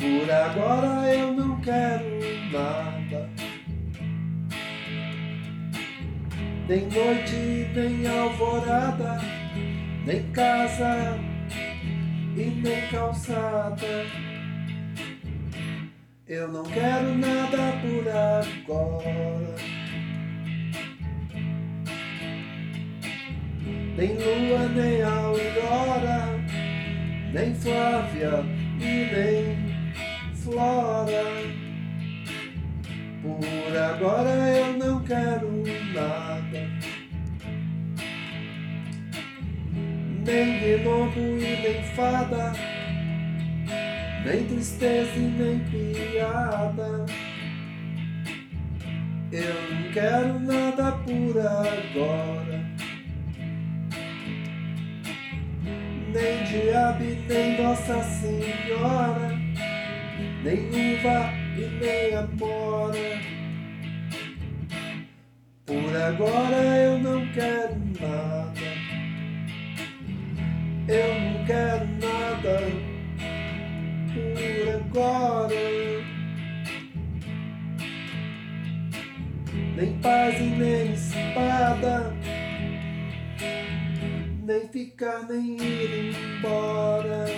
Por agora eu não quero nada, nem noite, nem alvorada, nem casa e nem calçada. Eu não quero nada por agora, nem lua, nem aurora, nem Flávia e nem Flora. Por agora eu não quero nada, nem gnomo e nem fada, nem tristeza e nem piada. Eu não quero nada por agora, nem diabo e nem Nossa Senhora, nem luva e nem amora. Por agora eu não quero nada, eu não quero nada por agora, nem paz e nem espada, nem ficar nem ir embora.